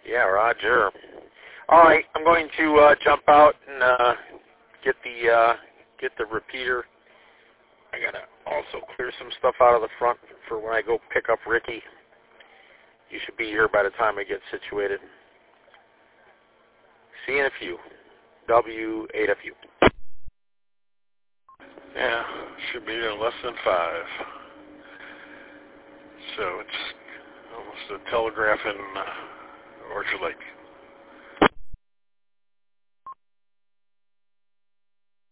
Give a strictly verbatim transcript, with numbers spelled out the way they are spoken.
Yeah, Roger. All right, I'm going to uh, jump out and uh, get the uh, get the repeater. I gotta also clear some stuff out of the front for when I go pick up Ricky. You should be here by the time I get situated. See you in a few. W eight F U. Yeah, should be in less than five. So it's almost a telegraph in uh, Orchard Lake.